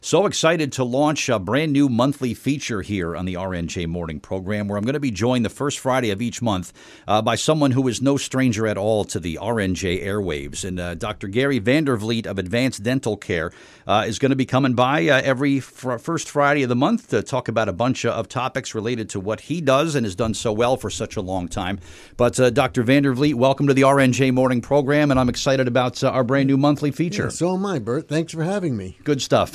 So excited to launch a brand new monthly feature here on the RNJ Morning Program, where I'm going to be joined the first Friday of each month by someone who is no stranger at all to the RNJ airwaves. And Dr. Gary Vandervliet of Advanced Dental Care is going to be coming by every first Friday of the month to talk about a bunch of topics related to what he does and has done so well for such a long time. But Dr. Vandervliet, welcome to the RNJ Morning Program, and I'm excited about our brand new monthly feature. Yeah, so am I, Bert. Thanks for having me. Good stuff.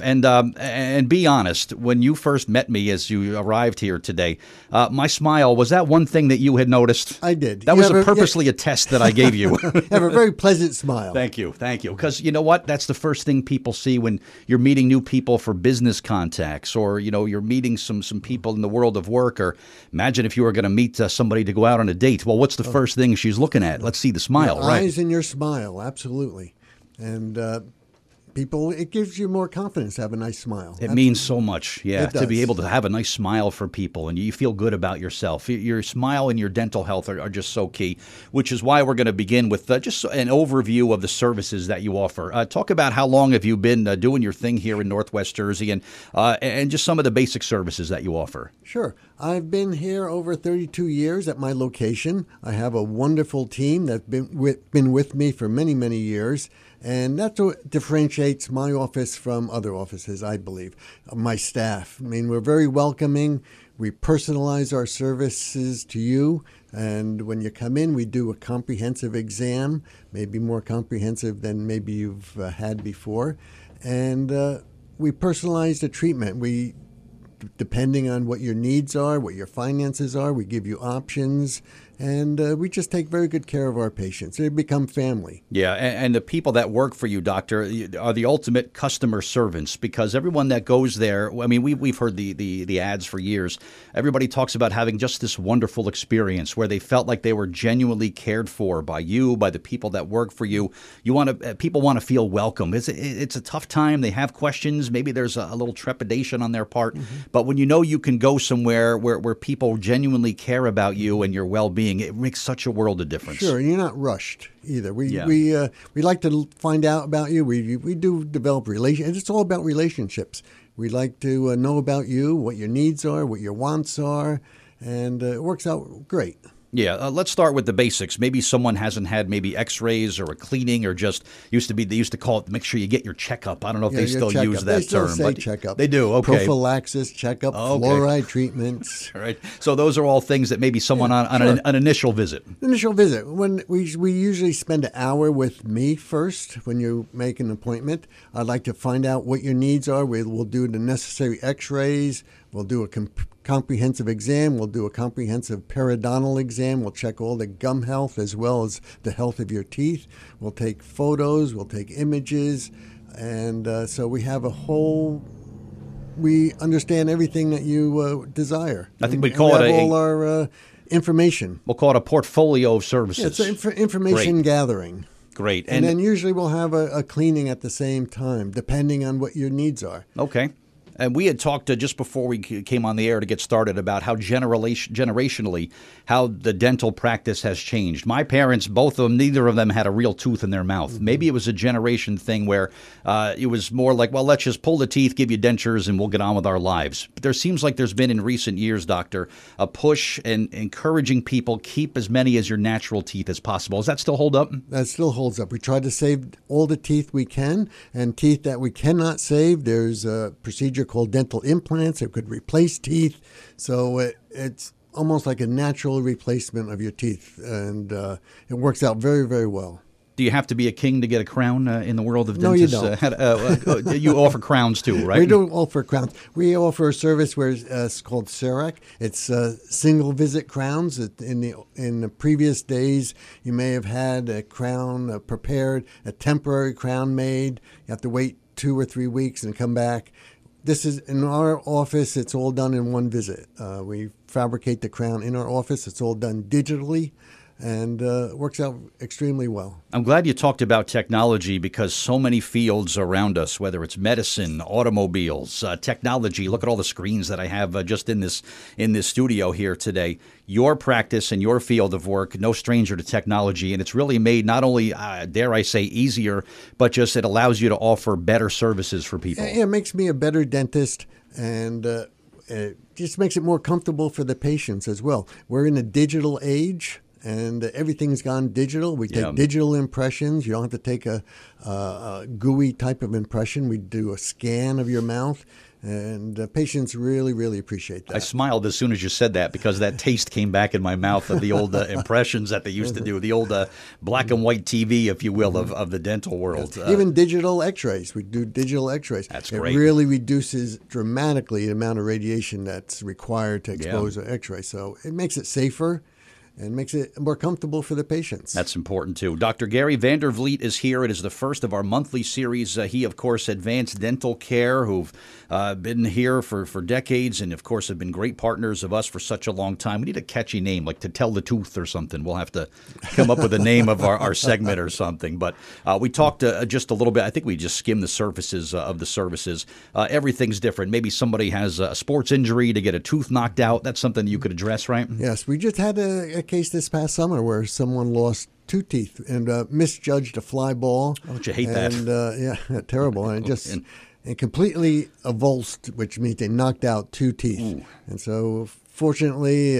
And be honest, when you first met me as you arrived here today, my smile, was that one thing that you had noticed? I did. That was purposely a test that I gave you. You have a very pleasant smile. Thank you. Because you know what? That's the first thing people see when you're meeting new people for business contacts, or you're meeting some people in the world of work. Or imagine if you were going to meet somebody to go out on a date. Well, what's the first thing she's looking at? Let's see the smile, your right? Eyes in your smile, absolutely. And people, it gives you more confidence to have a nice smile. It means so much, to be able to does. have a nice smile for people, and you feel good about yourself. Your smile and your dental health are just so key, which is why we're going to begin with just an overview of the services that you offer. Talk about how long have you been doing your thing here in Northwest Jersey, and just some of the basic services that you offer. Sure. I've been here over 32 years at my location. I have a wonderful team that's been with me for many, many years. And that's what differentiates my office from other offices, I believe. My staff. I mean, we're very welcoming. We personalize our services to you. And when you come in, we do a comprehensive exam, maybe more comprehensive than maybe you've had before. And we personalize the treatment. Depending on what your needs are, what your finances are, we give you options, and we just take very good care of our patients. They become family. Yeah, and the people that work for you, doctor, are the ultimate customer servants, because everyone that goes there, I mean, we've heard the ads for years. Everybody talks about having just this wonderful experience where they felt like they were genuinely cared for by you, by the people that work for you. People want to feel welcome. It's a tough time. They have questions. Maybe there's a little trepidation on their part. Mm-hmm. But when you can go somewhere where people genuinely care about you and your well-being, it makes such a world of difference. Sure, and you're not rushed either. We like to find out about you. We do develop relations. It's all about relationships. We like to know about you, what your needs are, what your wants are, and it works out great. Yeah, let's start with the basics. Maybe someone hasn't had maybe X-rays or a cleaning, or just they used to call it, make sure you get your checkup. I don't know if they still use that term. They still say checkup. They do, okay. Prophylaxis, checkup, fluoride treatments. All right. So those are all things that maybe someone on an initial visit. Initial visit. When we usually spend an hour with me first when you make an appointment. I'd like to find out what your needs are. We'll do the necessary X-rays. We'll do a comprehensive exam. We'll do a comprehensive periodontal exam. We'll check all the gum health as well as the health of your teeth. We'll take photos. We'll take images. And so we have we understand everything that you desire. I think we call it all our information. We'll call it a portfolio of services. Yeah, it's information gathering. Great. And then usually we'll have a cleaning at the same time, depending on what your needs are. Okay. And we had talked just before we came on the air to get started about how generationally, how the dental practice has changed. My parents, both of them, neither of them had a real tooth in their mouth. Mm-hmm. Maybe it was a generation thing where it was more like, well, let's just pull the teeth, give you dentures, and we'll get on with our lives. But there seems like there's been in recent years, doctor, a push in encouraging people keep as many as your natural teeth as possible. Does that still hold up? That still holds up. We try to save all the teeth we can, and teeth that we cannot save, there's a procedure called dental implants. It could replace teeth. So it's almost like a natural replacement of your teeth, and it works out very, very well. Do you have to be a king to get a crown in the world of dentists? No, you don't. You offer crowns too, right? We don't offer crowns. We offer a service where it's called CEREC. It's single visit crowns. In the previous days, you may have had a crown prepared, a temporary crown made. You have to wait 2 or 3 weeks and come back. This is in our office. It's all done in one visit. We fabricate the crown in our office. It's all done digitally. and works out extremely well. I'm glad you talked about technology because so many fields around us, whether it's medicine, automobiles, technology. Look at all the screens that I have just in this studio here today. Your practice and your field of work, no stranger to technology, and it's really made not only, dare I say, easier, but just it allows you to offer better services for people. It makes me a better dentist, and it just makes it more comfortable for the patients as well. We're in a digital age, and everything's gone digital. We take digital impressions. You don't have to take a gooey type of impression. We do a scan of your mouth, and patients really, really appreciate that. I smiled as soon as you said that because that taste came back in my mouth of the old impressions that they used to do, the old black and white TV, if you will, of the dental world. Even digital x-rays. We do digital x-rays. That's great. It really reduces dramatically the amount of radiation that's required to expose an x-ray. So it makes it safer and makes it more comfortable for the patients. That's important, too. Dr. Gary Vandervliet is here. It is the first of our monthly series. He, of course, Advanced Dental Care, who've been here for decades and, of course, have been great partners of us for such a long time. We need a catchy name, like To Tell the Tooth or something. We'll have to come up with a name of our segment or something. But we talked just a little bit. I think we just skimmed the surfaces of the services. Everything's different. Maybe somebody has a sports injury to get a tooth knocked out. That's something you could address, right? Yes. We just had a case this past summer where someone lost 2 teeth and misjudged a fly ball. Oh, don't you hate that? And terrible. And just and completely avulsed, which means they knocked out 2 teeth. Ooh. And so, fortunately,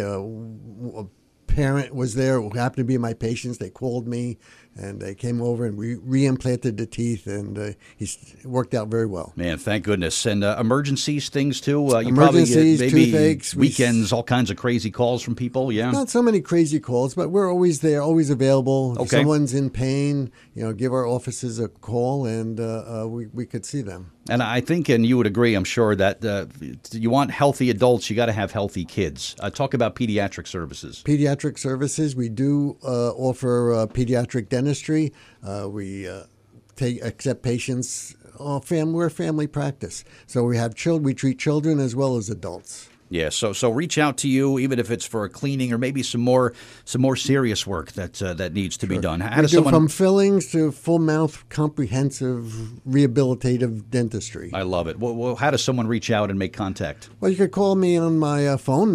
a parent was there who happened to be my patients. They called me, and they came over and we reimplanted the teeth, and it worked out very well. Man, thank goodness. And emergencies, things too. You emergencies, probably get maybe toothaches, weekends, all kinds of crazy calls from people. Yeah, not so many crazy calls, but we're always there, always available. Okay. If someone's in pain, give our offices a call, and we could see them. And I think, and you would agree, I'm sure, that you want healthy adults, you got to have healthy kids. Talk about pediatric services. Pediatric services, we do offer pediatric dentistry. We accept patients. We're a family practice, so we have we treat children as well as adults. Yeah, so reach out to you, even if it's for a cleaning or maybe some more serious work that needs to be done. How does someone from fillings to full mouth comprehensive rehabilitative dentistry? I love it. Well, how does someone reach out and make contact? Well, you could call me on my phone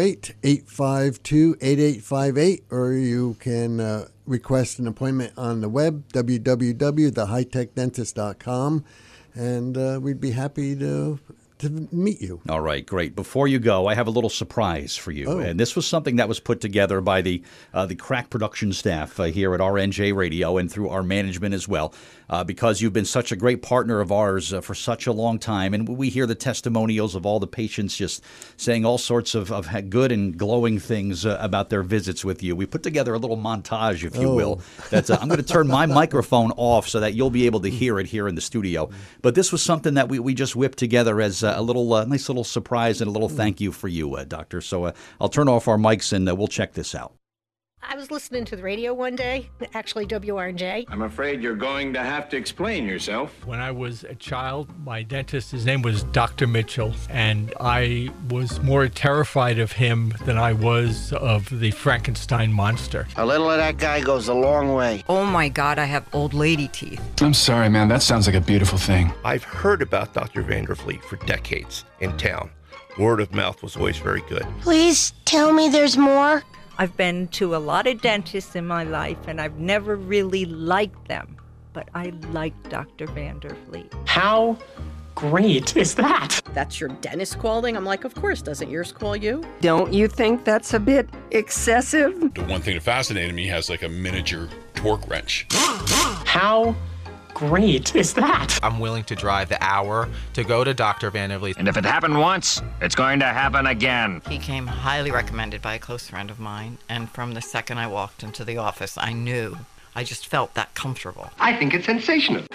908-852-8858, or you can request an appointment on the web www.thehightechdentist.com, and we'd be happy to meet you. All right, great. Before you go, I have a little surprise for you. And this was something that was put together by the crack production staff here at RNJ Radio and through our management as well, because you've been such a great partner of ours for such a long time. And we hear the testimonials of all the patients just saying all sorts of good and glowing things about their visits with you. We put together a little montage, if you will. That's I'm going to turn my microphone off so that you'll be able to hear it here in the studio. But this was something that we just whipped together as a little nice little surprise and a little thank you for you, Doctor. So I'll turn off our mics and we'll check this out. I was listening to the radio one day, actually WRNJ. I'm afraid you're going to have to explain yourself. When I was a child, my dentist, his name was Dr. Mitchell, and I was more terrified of him than I was of the Frankenstein monster. A little of that guy goes a long way. Oh my God, I have old lady teeth. I'm sorry, man. That sounds like a beautiful thing. I've heard about Dr. Vandervliet for decades in town. Word of mouth was always very good. Please tell me there's more. I've been to a lot of dentists in my life, and I've never really liked them. But I like Dr. Vandervliet. How great is that? That's your dentist calling? I'm like, of course, doesn't yours call you? Don't you think that's a bit excessive? The one thing that fascinated me has like a miniature torque wrench. How great is that? I'm willing to drive the hour to go to Dr. Vandervliet. And if it happened once, it's going to happen again. He came highly recommended by a close friend of mine, and from the second I walked into the office, I just felt that comfortable. I think it's sensational.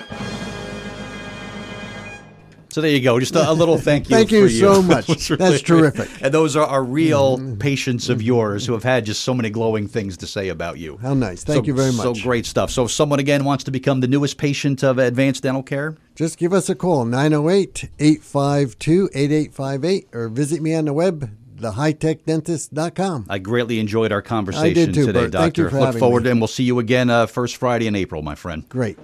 So there you go. Just a little thank you. Thank you for so much. That's terrific. And those are real patients of yours who have had just so many glowing things to say about you. How nice. Thank you very much. So great stuff. So if someone, again, wants to become the newest patient of Advanced Dental Care? Just give us a call, 908-852-8858, or visit me on the web, thehightechdentist.com. I greatly enjoyed our conversation I did too, today, Bert. Doctor. Thank you for Look having forward me. and we'll see you again first Friday in April, my friend. Great.